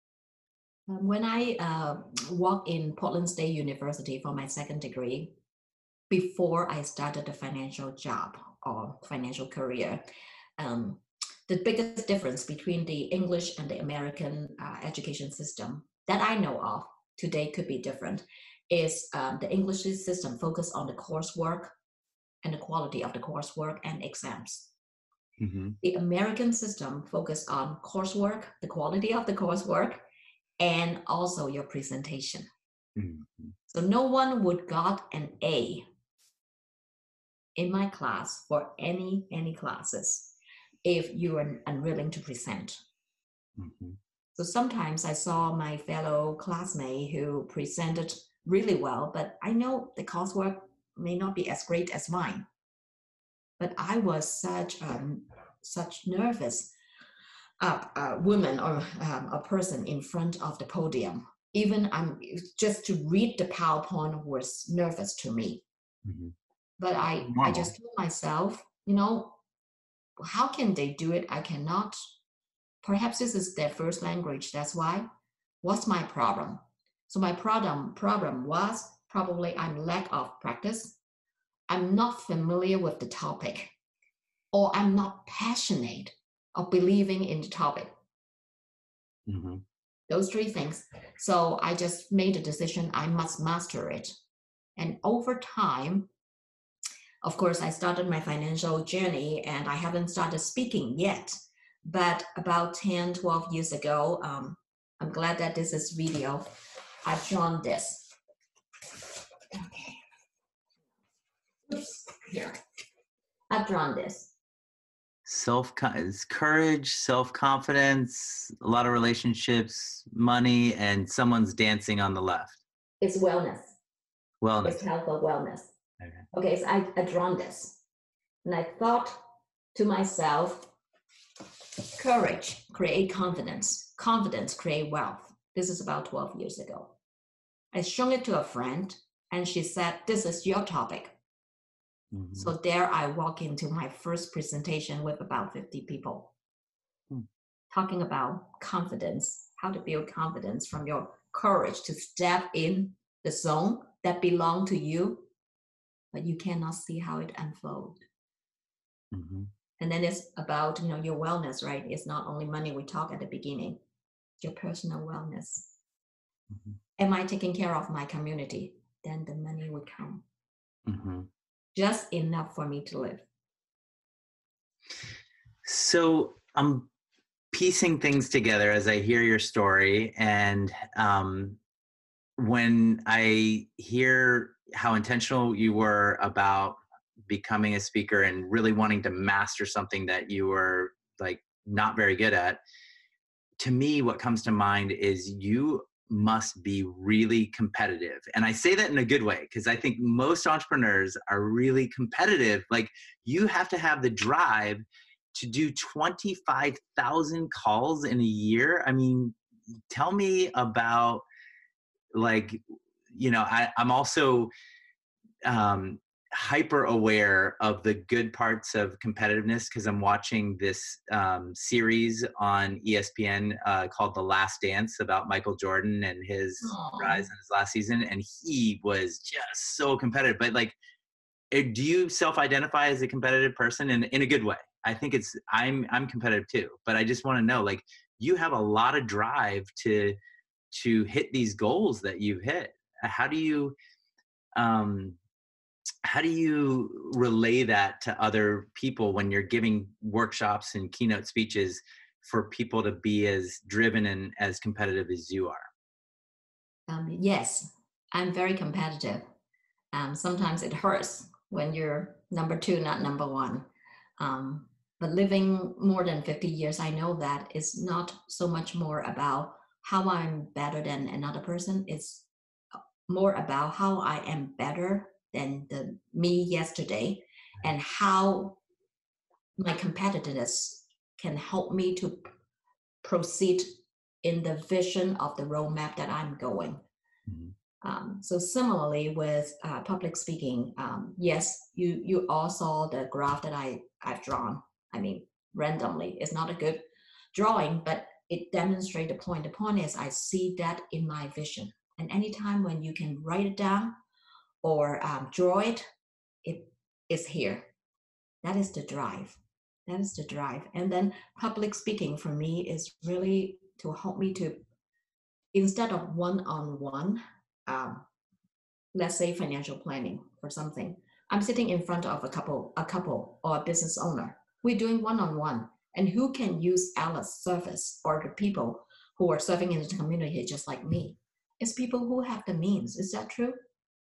Speaker 2: Um, when I uh, walked in Portland State University for my second degree, before I started a financial job or financial career, um, the biggest difference between the English and the American uh, education system that I know of today could be different is um, the English system focus on the coursework and the quality of the coursework and exams. Mm-hmm. The American system focus on coursework, the quality of the coursework, and also your presentation. Mm-hmm. So no one would got an A in my class for any any classes if you are unwilling to present. Mm-hmm. So sometimes I saw my fellow classmate who presented really well, but I know the coursework may not be as great as mine. But I was such um, such nervous uh, uh, woman or um, a person in front of the podium. Even I'm just to read the PowerPoint was nervous to me. Mm-hmm. But I, I just told myself, you know, how can they do it? I cannot. Perhaps this is their first language. That's why. What's my problem? So my problem problem was probably I'm lack of practice. I'm not familiar with the topic, or I'm not passionate of believing in the topic. Mm-hmm. Those three things. So I just made a decision. I must master it. And over time, of course, I started my financial journey and I haven't started speaking yet. But about ten, twelve years ago, um, I'm glad that this is video. I've drawn this. Okay. Oops, here. I've drawn this.
Speaker 1: Self courage, self-confidence, a lot of relationships, money, and someone's dancing on the left.
Speaker 2: It's wellness.
Speaker 1: Wellness.
Speaker 2: It's health or wellness. Okay. Okay, so I, I drawn this. And I thought to myself, courage, create confidence. Confidence, create wealth. This is about twelve years ago. I shown it to a friend and she said, this is your topic. Mm-hmm. So there I walk into my first presentation with about fifty people, mm. talking about confidence, how to build confidence from your courage to step in the zone that belong to you, but you cannot see how it unfolds. Mm-hmm. And then it's about, you know, your wellness, right? It's not only money we talk at the beginning, your personal wellness. Mm-hmm. Am I taking care of my community? Then the money will come. Mm-hmm. Just enough for me to live.
Speaker 1: So I'm piecing things together as I hear your story. And um, when I hear how intentional you were about becoming a speaker and really wanting to master something that you were like not very good at, to me, what comes to mind is you must be really competitive. And I say that in a good way, because I think most entrepreneurs are really competitive. Like you have to have the drive to do twenty-five thousand calls in a year. I mean, tell me about, like, you know, I, I'm also um, hyper aware of the good parts of competitiveness because I'm watching this um, series on E S P N uh, called The Last Dance about Michael Jordan and his rise
Speaker 2: Oh,
Speaker 1: in his last season. And he was just so competitive. But like, eh, do you self-identify as a competitive person in, in a good way? I think it's, I'm, I'm competitive too, but I just want to know, like, you have a lot of drive to, to hit these goals that you've hit. How do you, um, how do you relay that to other people when you're giving workshops and keynote speeches for people to be as driven and as competitive as you are?
Speaker 2: um, yes, I'm very competitive. Um, sometimes it hurts when you're number two, not number one. Um, but living more than fifty years, I know that it's not so much more about how I'm better than another person. It's more about how I am better than the me yesterday and how my competitiveness can help me to proceed in the vision of the roadmap that I'm going.
Speaker 1: Mhm.
Speaker 2: Um, so similarly with uh, public speaking, um, yes, you you all saw the graph that I I've drawn. I mean, randomly, it's not a good drawing, but it demonstrates the point. The point is, I see that in my vision, and anytime when you can write it down or um, draw it, it is here. That is the drive. That is the drive. And then public speaking for me is really to help me to, instead of one-on-one, um, let's say financial planning or something. I'm sitting in front of a couple, a couple or a business owner. We're doing one-on-one. And who can use Alice service or the people who are serving in the community just like me? It's people who have the means. Is that true?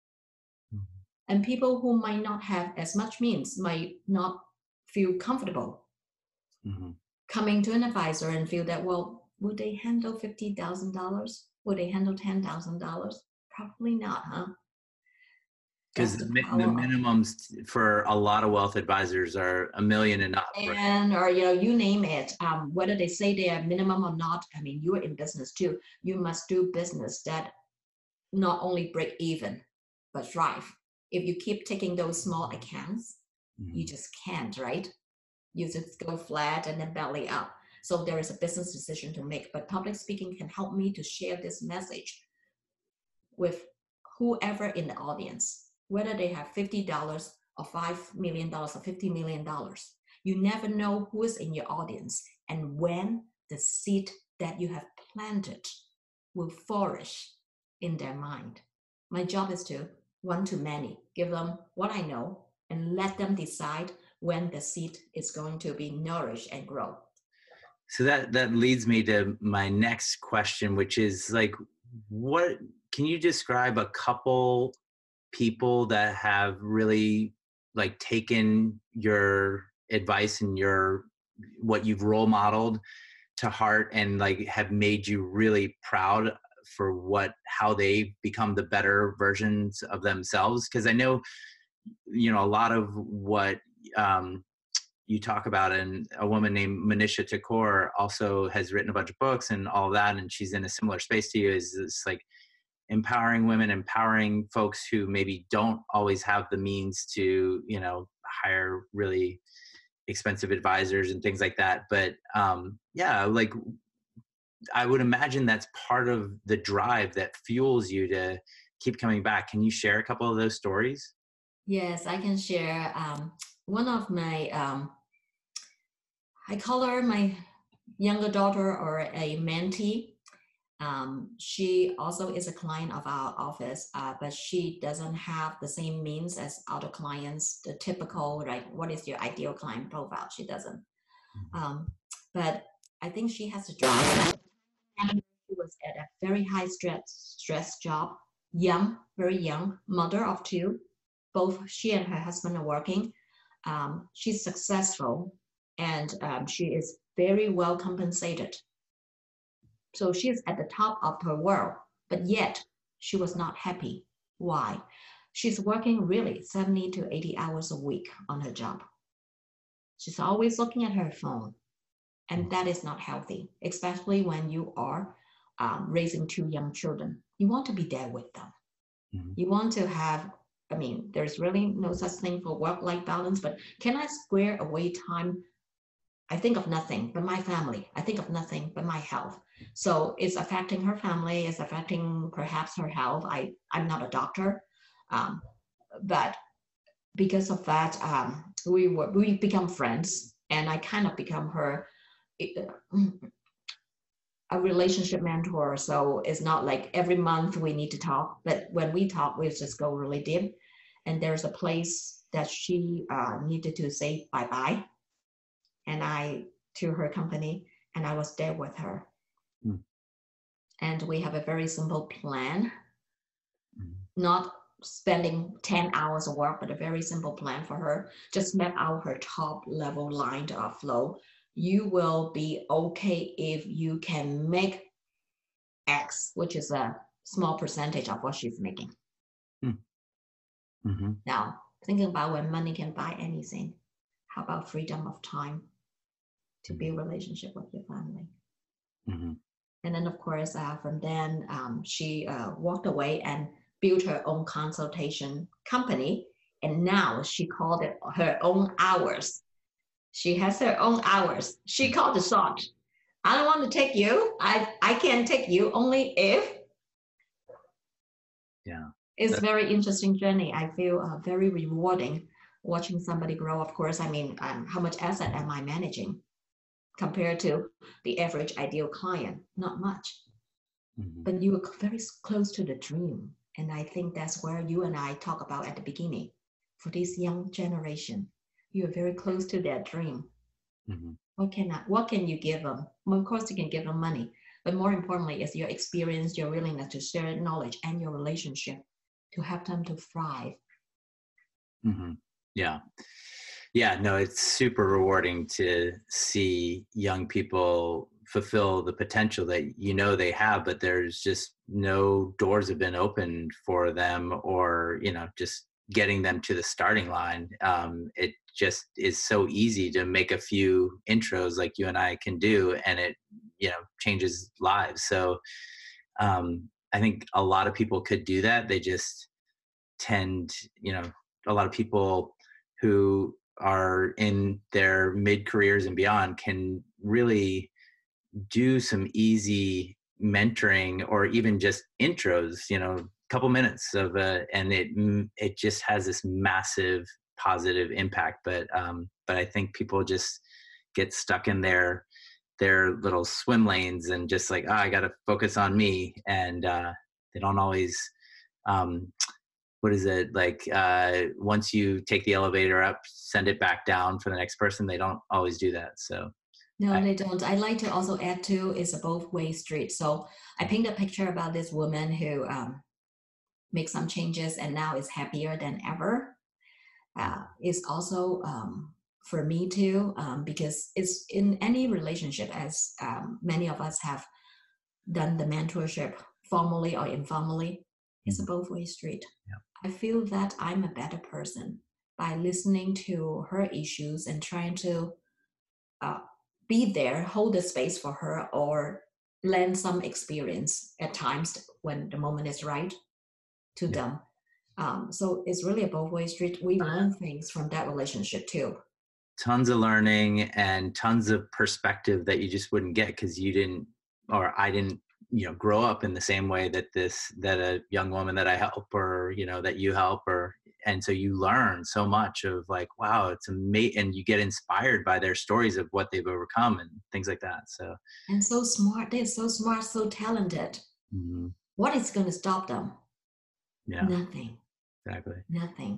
Speaker 2: And people who might not have as much means might not feel comfortable
Speaker 1: Mm-hmm.
Speaker 2: coming to an advisor and feel that, well, would they handle fifty thousand dollars? Would they handle ten thousand dollars? Probably not, huh?
Speaker 1: Because
Speaker 2: That's
Speaker 1: the,
Speaker 2: the
Speaker 1: mi- the
Speaker 2: power of,
Speaker 1: minimums for a lot of wealth advisors are a million and up, right?
Speaker 2: and or you know, you name it. Um, whether they say they are minimum or not, I mean, you're in business too. You must do business that not only break even, but thrive. If you keep taking those small accounts, you
Speaker 1: Mhm.
Speaker 2: just can't, right? You just go flat and then belly up. So there is a business decision to make. But public speaking can help me to share this message with whoever in the audience, whether they have fifty dollars or five million dollars or fifty million dollars. You never know who is in your audience and when the seed that you have planted will flourish in their mind. My job is to one to many, give them what I know and let them decide when the seed is going to be nourished and grow.
Speaker 1: So that that leads me to my next question, which is like, what can you describe a couple people that have really like taken your advice and your what you've role modeled to heart and like have made you really proud for what how they become the better versions of themselves? Because I know, you know, a lot of what um, you talk about, and a woman named Manisha Thakor also has written a bunch of books and all of that, and she's in a similar space to you, is this like empowering women, empowering folks who maybe don't always have the means to, you know, hire really expensive advisors and things like that. But um, yeah, like I would imagine that's part of the drive that fuels you to keep coming back. Can you share a couple of those stories?
Speaker 2: Yes, I can share. Um, one of my, um, I call her my younger daughter or a mentee. Um, she also is a client of our office, uh, but she doesn't have the same means as other clients, the typical, like, what is your ideal client profile? She doesn't. Um, but I think she has to drive. She was at a very high stress, stress job, young, very young, mother of two. Both she and her husband are working. Um, she's successful and um, she is very well compensated. So she's at the top of her world, but yet she was not happy. Why? She's working really seventy to eighty hours a week on her job. She's always looking at her phone, and that is not healthy, especially when you are um, raising two young children. You want to be there with them.
Speaker 1: Mm-hmm.
Speaker 2: You want to have, I mean, there's really no such thing for work-life balance, but can I square away time? I think of nothing but my family. I think of nothing but my health. So it's affecting her family, it's affecting perhaps her health. I, I'm not a doctor, um, but because of that, um, we were we become friends, and I kind of become her a relationship mentor. So it's not like every month we need to talk, but when we talk, we just go really deep. And there's a place that she uh, needed to say bye bye, and I to her company, and I was there with her.
Speaker 1: Mm.
Speaker 2: And we have a very simple plan,
Speaker 1: Mm.
Speaker 2: not spending ten hours of work, but a very simple plan for her. Just map out her top level line of flow. You will be okay if you can make X, which is a small percentage of what she's making.
Speaker 1: Mm. Mm-hmm.
Speaker 2: Now, thinking about when money can buy anything, how about freedom of time to build relationship with your family?
Speaker 1: Mm-hmm.
Speaker 2: And then, of course, uh, from then, um, she uh, walked away and built her own consultation company. And now she called it her own hours. She has her own hours. She called the shot. I don't want to take you. I, I can take you only if.
Speaker 1: Yeah.
Speaker 2: It's very interesting journey. I feel uh, very rewarding watching somebody grow. Of course, I mean, um, how much asset am I managing compared to the average ideal client? Not much.
Speaker 1: Mm-hmm.
Speaker 2: But you are very close to the dream. And I think that's where you and I talk about at the beginning. For this young generation, you are very close to their dream.
Speaker 1: Mm-hmm.
Speaker 2: What can I, what can you give them? Well, of course, you can give them money, but more importantly, is your experience, your willingness to share knowledge, and your relationship to help them to thrive.
Speaker 1: Mm-hmm. Yeah. Yeah, no, it's super rewarding to see young people fulfill the potential that you know they have, but there's just no doors have been opened for them, or, you know, just getting them to the starting line. Um, it just is so easy to make a few intros like you and I can do, and it, you know, changes lives. So um, I think a lot of people could do that. They just tend, you know, a lot of people who are in their mid careers and beyond can really do some easy mentoring or even just intros, you know, a couple minutes of a, and it, it just has this massive positive impact. But, um, but I think people just get stuck in their, their little swim lanes and just like, oh, I got to focus on me. And, uh, they don't always, um, what is it like, uh, once you take the elevator up, send it back down for the next person. They don't always do that. So
Speaker 2: no,
Speaker 1: I,
Speaker 2: they don't. I like to also add to is a both way street. So I paint a picture about this woman who um, makes some changes and now is happier than ever. Uh, is also um, for me too, um, because it's in any relationship, as um, many of us have done the mentorship formally or informally, it's a both way street.
Speaker 1: Yeah.
Speaker 2: I feel that I'm a better person by listening to her issues and trying to uh, be there, hold the space for her, or lend some experience at times when the moment is right to
Speaker 1: Yeah.
Speaker 2: them. Um, so it's really a both way street. We learn things from that relationship too.
Speaker 1: Tons of learning and tons of perspective that you just wouldn't get because you didn't, or I didn't, you know, grow up in the same way that this, that a young woman that I help, or, you know, that you help, or, and so you learn so much of like, wow, it's amazing. And you get inspired by their stories of what they've overcome and things like that. So,
Speaker 2: and so smart, they're so smart, so talented. Mm-hmm. What is going to stop them?
Speaker 1: Yeah,
Speaker 2: nothing.
Speaker 1: Exactly.
Speaker 2: Nothing.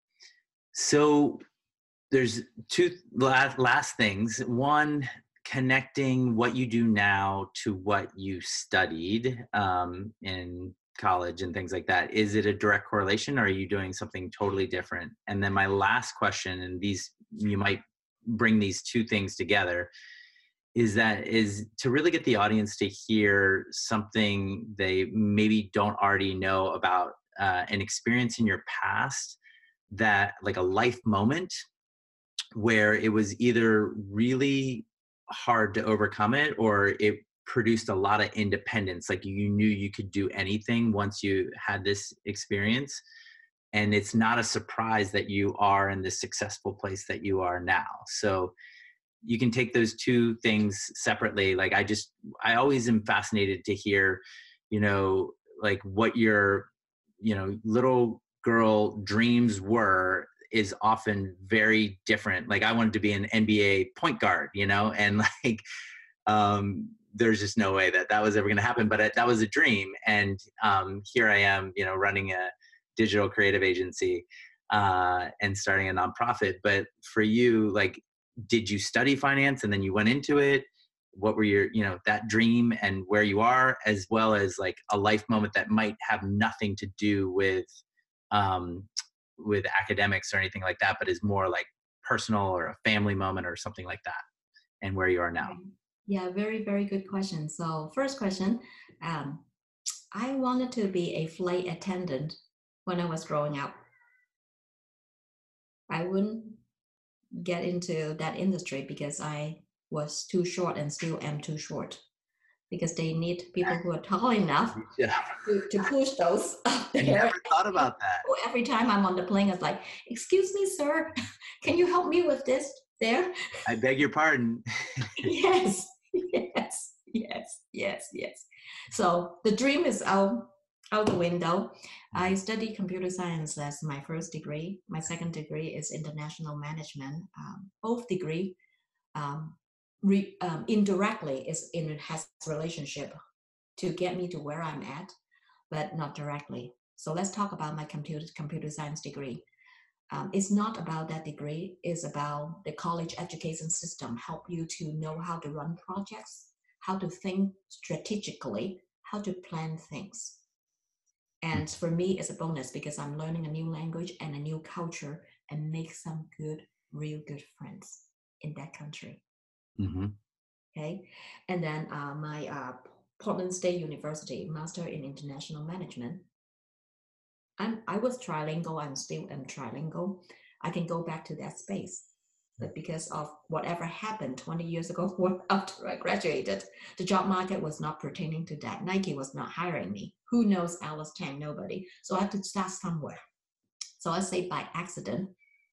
Speaker 1: So there's two last, last things. One, connecting what you do now to what you studied um, in college and things like that. Is it a direct correlation, or are you doing something totally different? And then my last question, and these, you might bring these two things together, is that is to really get the audience to hear something they maybe don't already know about uh, an experience in your past, that like a life moment where it was either really hard to overcome it, or it produced a lot of independence. Like you knew you could do anything once you had this experience. And it's not a surprise that you are in this successful place that you are now. So you can take those two things separately. Like I just, I always am fascinated to hear, you know, like what your, you know, little girl dreams were is often very different. Like I wanted to be an N B A point guard, you know, and like, um, there's just no way that that was ever going to happen, but it, that was a dream. And um, here I am, you know, running a digital creative agency uh, and starting a nonprofit. But for you, like, did you study finance and then you went into it? What were your, you know, that dream and where you are, as well as like a life moment that might have nothing to do with, um, with academics or anything like that, but is more like personal or a family moment or something like that, and where you are now?
Speaker 2: Yeah, very, very good question. So first question, um, I wanted to be a flight attendant when I was growing up. I wouldn't get into that industry because I was too short and still am too short, because they need people who are tall enough
Speaker 1: Yeah.
Speaker 2: to, to push those up there.
Speaker 1: I never thought about that.
Speaker 2: Every time I'm on the plane, it's like, excuse me, sir, can you help me with this there?
Speaker 1: I beg your pardon.
Speaker 2: Yes, yes, yes, yes, yes. So the dream is out, out the window. I studied computer science as my first degree. My second degree is international management. Um, both degree um, re, um, indirectly is in it has relationship to get me to where I'm at, but not directly. So let's talk about my computer computer science degree. Um, it's not about that degree. It's about the college education system help you to know how to run projects, how to think strategically, how to plan things. And for me, it's a bonus because I'm learning a new language and a new culture and make some good, real good friends in that country.
Speaker 1: Mm-hmm.
Speaker 2: Okay. And then uh, my uh, Portland State University, Master in International Management. I'm, I was trilingual, I'm still am trilingual. I can go back to that space. But because of whatever happened twenty years ago after I graduated, the job market was not pertaining to that. Nike was not hiring me. Who knows Alice Tang? Nobody. So I had to start somewhere. So I say by accident,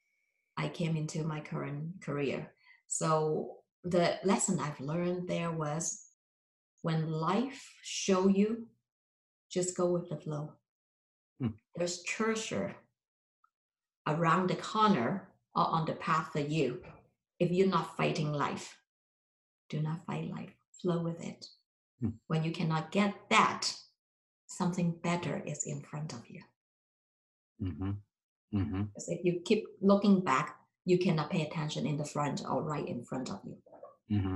Speaker 2: I came into my current career. So the lesson I've learned there was when life show you, just go with the flow. Hmm. There's treasure around the corner or on the path for you. If you're not fighting life, do not fight life. Flow with it. Hmm. When you cannot get that, something better is in front of you. Mm-hmm. Mm-hmm. Because if you keep looking back, you cannot pay attention in the front or right in front of you.
Speaker 1: Mm-hmm.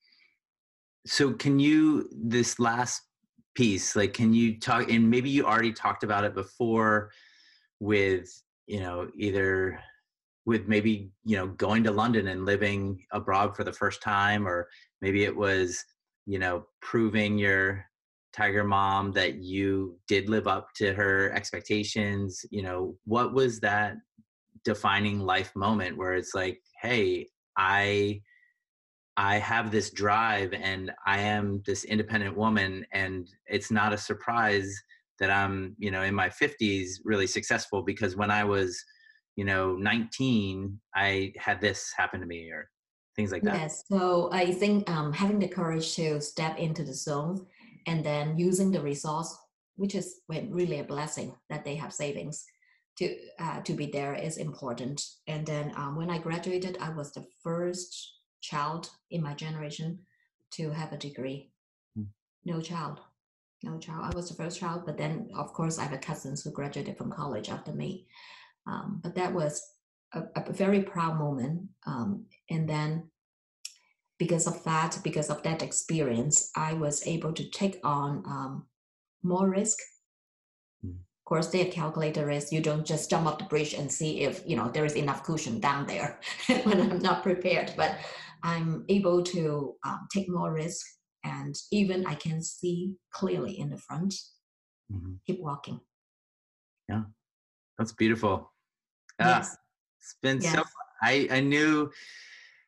Speaker 1: So can you, this last piece, like, can you talk, and maybe you already talked about it before with, you know, either with maybe, you know, going to London and living abroad for the first time, or maybe it was, you know, proving your tiger mom that you did live up to her expectations. You know, what was that defining life moment where it's like, hey, I, I have this drive and I am this independent woman, and it's not a surprise that I'm, you know, in my fifties really successful, because when I was, you know, nineteen, I had this happen to me, or things like that.
Speaker 2: Yes. So I think um, having the courage to step into the zone and then using the resource, which is really a blessing that they have savings to uh, to be there, is important. And then um, when I graduated, I was the first child in my generation to have a degree. Hmm. No child. No child. I was the first child, but then of course I have cousins who graduated from college after me. Um, but that was a, a very proud moment. Um, and then because of that, because of that experience, I was able to take on um, more risk. Mm. Of course, they had calculated risk. You don't just jump off the bridge and see if, you know, there is enough cushion down there when I'm not prepared. But I'm able to um, take more risk, and even I can see clearly in the front. Mm-hmm. Keep walking.
Speaker 1: Yeah, that's beautiful. Ah, yes. It's been yes. so, I, I knew,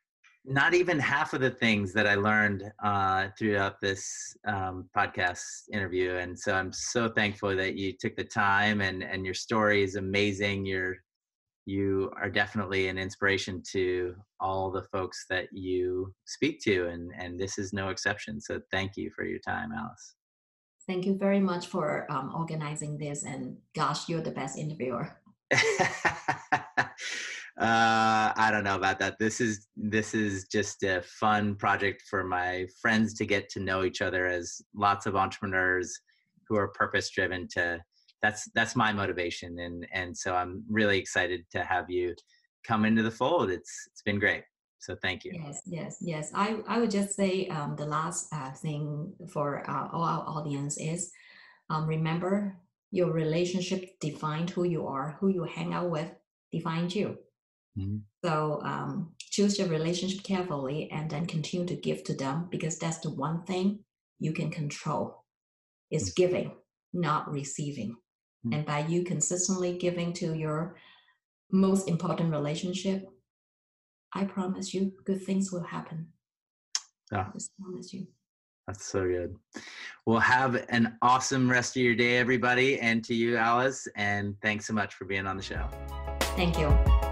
Speaker 1: not even half of the things that I learned uh, throughout this um, podcast interview. And so I'm so thankful that you took the time, and, and your story is amazing. You're, you are definitely an inspiration to all the folks that you speak to, and, and this is no exception. So thank you for your time, Alice.
Speaker 2: Thank you very much for um, organizing this. And gosh, you're the best interviewer.
Speaker 1: Uh, I don't know about that. This is this is just a fun project for my friends to get to know each other as lots of entrepreneurs who are purpose driven. To that's that's my motivation, and and so I'm really excited to have you come into the fold. It's it's been great. So thank you.
Speaker 2: Yes, yes, yes. I I would just say um, the last uh, thing for uh, all our audience is um, remember your relationship defined who you are. Who you hang out with defines you.
Speaker 1: Mm-hmm.
Speaker 2: So um, choose your relationship carefully and then continue to give to them, because that's the one thing you can control is
Speaker 1: Mm-hmm.
Speaker 2: giving, not receiving. Mm-hmm. And by you consistently giving to your most important relationship, I promise you good things will happen.
Speaker 1: Oh,
Speaker 2: I just promise you.
Speaker 1: That's so good. Well, have an awesome rest of your day, everybody. And to you, Alice. And thanks so much for being on the show.
Speaker 2: Thank you.